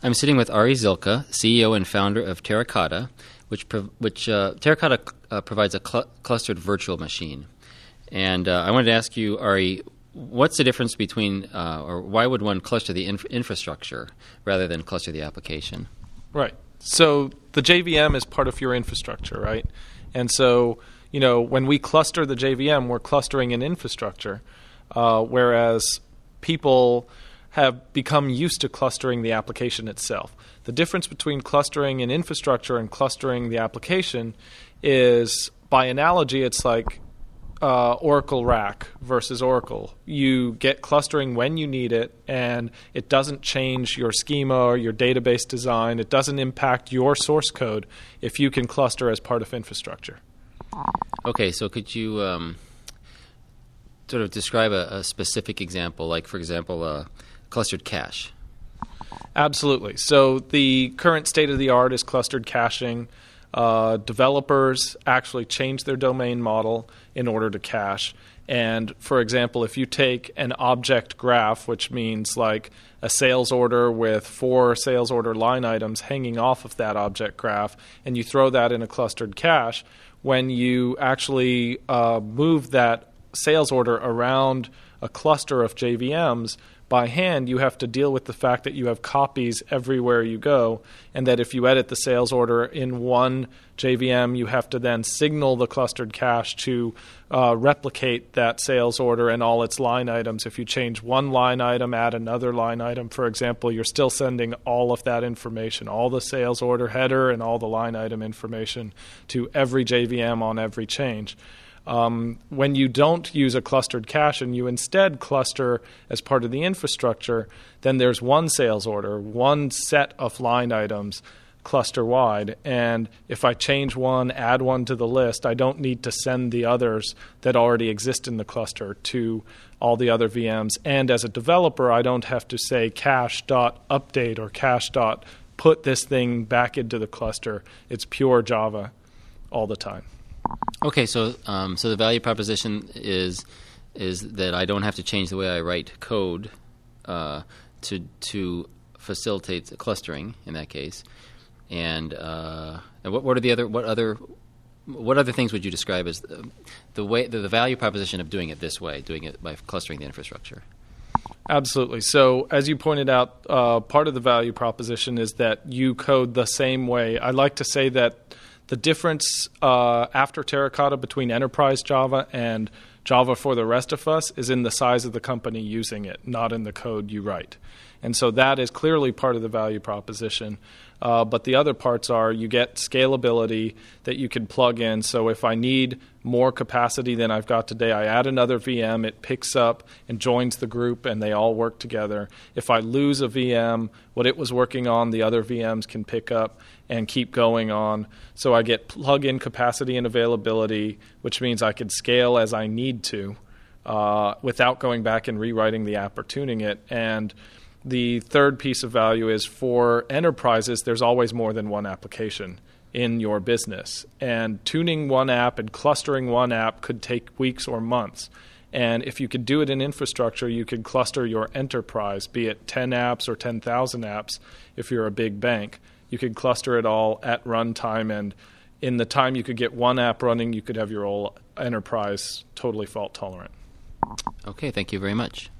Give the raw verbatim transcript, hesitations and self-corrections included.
I'm sitting with Ari Zilka, C E O and founder of Terracotta, which prov- which uh, Terracotta uh, provides a cl- clustered virtual machine. And uh, I wanted to ask you, Ari, what's the difference between, uh, or why would one cluster the inf- infrastructure rather than cluster the application? Right. So the J V M is part of your infrastructure, right? And so, you know, when we cluster the J V M, we're clustering an infrastructure, uh, whereas people have become used to clustering the application itself. The difference between clustering an infrastructure and clustering the application is, by analogy, it's like uh, Oracle R A C versus Oracle. You get clustering when you need it, and it doesn't change your schema or your database design. It doesn't impact your source code if you can cluster as part of infrastructure. Okay, so could you um, sort of describe a, a specific example, like, for example, uh, clustered cache? Absolutely. So the current state of the art is clustered caching. Uh, developers actually change their domain model in order to cache. And for example, if you take an object graph, which means like a sales order with four sales order line items hanging off of that object graph, and you throw that in a clustered cache, when you actually uh, move that sales order around a cluster of J V Ms, by hand, you have to deal with the fact that you have copies everywhere you go, and that if you edit the sales order in one J V M, you have to then signal the clustered cache to uh, replicate that sales order and all its line items. If you change one line item, add another line item, for example, you're still sending all of that information, all the sales order header and all the line item information to every J V M on every change. Um, when you don't use a clustered cache and you instead cluster as part of the infrastructure, then there's one sales order, one set of line items cluster-wide. And if I change one, add one to the list, I don't need to send the others that already exist in the cluster to all the other V Ms. And as a developer, I don't have to say cache.update or cache.put this thing back into the cluster. It's pure Java all the time. Okay, so um, so the value proposition is is that I don't have to change the way I write code uh, to to facilitate clustering in that case. And, uh, and what, what are the other what other what other things would you describe as the, the way the, the value proposition of doing it this way, doing it by clustering the infrastructure? Absolutely. So as you pointed out, uh, part of the value proposition is that you code the same way. I like to say that the difference uh, after Terracotta between enterprise Java and Java for the rest of us is in the size of the company using it, not in the code you write. And so that is clearly part of the value proposition. Uh, but the other parts are you get scalability that you can plug in. So if I need more capacity than I've got today, I add another V M, it picks up and joins the group, and they all work together. If I lose a V M, what it was working on, the other V Ms can pick up and keep going on. So I get plug-in capacity and availability, which means I can scale as I need to uh, without going back and rewriting the app or tuning it. And the third piece of value is for enterprises, there's always more than one application in your business. And tuning one app and clustering one app could take weeks or months. And if you could do it in infrastructure, you could cluster your enterprise, be it ten apps or ten thousand apps if you're a big bank. You could cluster it all at runtime, and in the time you could get one app running, you could have your whole enterprise totally fault tolerant. Okay, thank you very much.